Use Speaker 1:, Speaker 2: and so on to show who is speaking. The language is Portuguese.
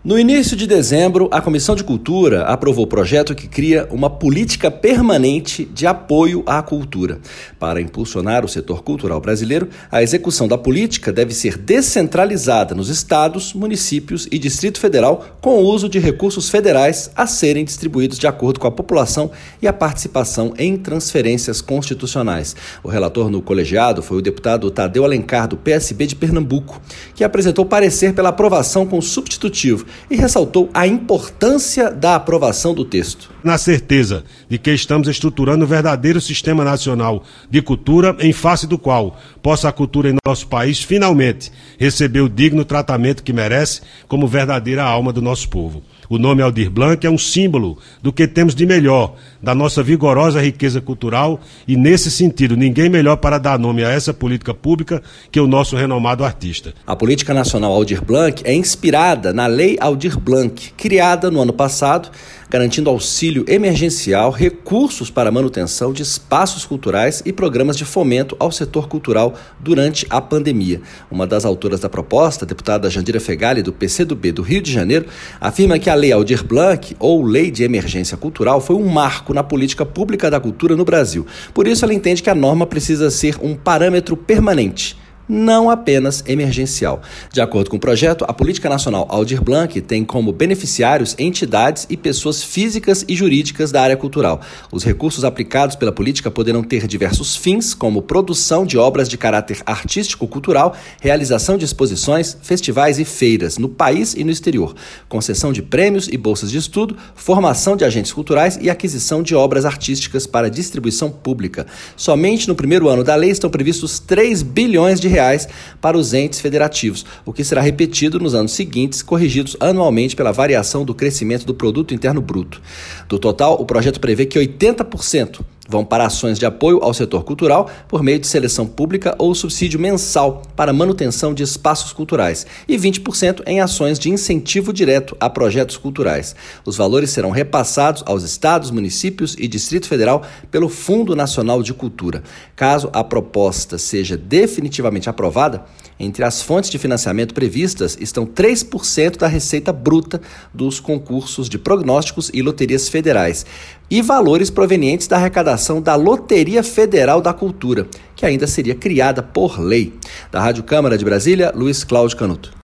Speaker 1: No início de dezembro, a Comissão de Cultura aprovou o projeto que cria uma política permanente de apoio à cultura. Para impulsionar o setor cultural brasileiro, a execução da política deve ser descentralizada nos estados, municípios e Distrito Federal, com o uso de recursos federais a serem distribuídos de acordo com a população e a participação em transferências constitucionais. O relator no colegiado foi o deputado Tadeu Alencar, do PSB de Pernambuco, que apresentou parecer pela aprovação com substitutivo e ressaltou a importância da aprovação do texto.
Speaker 2: Na certeza de que estamos estruturando um verdadeiro sistema nacional de cultura, em face do qual possa a cultura em nosso país finalmente receber o digno tratamento que merece como verdadeira alma do nosso povo. O nome Aldir Blanc é um símbolo do que temos de melhor, da nossa vigorosa riqueza cultural, e nesse sentido ninguém melhor para dar nome a essa política pública que o nosso renomado artista.
Speaker 1: A Política Nacional Aldir Blanc é inspirada na Lei Aldir Blanc, criada no ano passado, garantindo auxílio emergencial, recursos para a manutenção de espaços culturais e programas de fomento ao setor cultural durante a pandemia. Uma das autoras da proposta, a deputada Jandira Fegali, do PCdoB do Rio de Janeiro, afirma que a Lei Aldir Blanc, ou Lei de Emergência Cultural, foi um marco na política pública da cultura no Brasil. Por isso, ela entende que a norma precisa ser um parâmetro permanente, não apenas emergencial. De acordo com o projeto, a Política Nacional Aldir Blanc tem como beneficiários entidades e pessoas físicas e jurídicas da área cultural. Os recursos aplicados pela política poderão ter diversos fins, como produção de obras de caráter artístico-cultural, realização de exposições, festivais e feiras no país e no exterior, concessão de prêmios e bolsas de estudo, formação de agentes culturais e aquisição de obras artísticas para distribuição pública. Somente no primeiro ano da lei estão previstos 3 bilhões de reais para os entes federativos, o que será repetido nos anos seguintes, corrigidos anualmente pela variação do crescimento do Produto Interno Bruto. Do total, o projeto prevê que 80% vão para ações de apoio ao setor cultural por meio de seleção pública ou subsídio mensal para manutenção de espaços culturais e 20% em ações de incentivo direto a projetos culturais. Os valores serão repassados aos estados, municípios e Distrito Federal pelo Fundo Nacional de Cultura. Caso a proposta seja definitivamente aprovada, entre as fontes de financiamento previstas estão 3% da receita bruta dos concursos de prognósticos e loterias federais e valores provenientes da arrecadação da Loteria Federal da Cultura, que ainda seria criada por lei. Da Rádio Câmara de Brasília, Luiz Cláudio Canuto.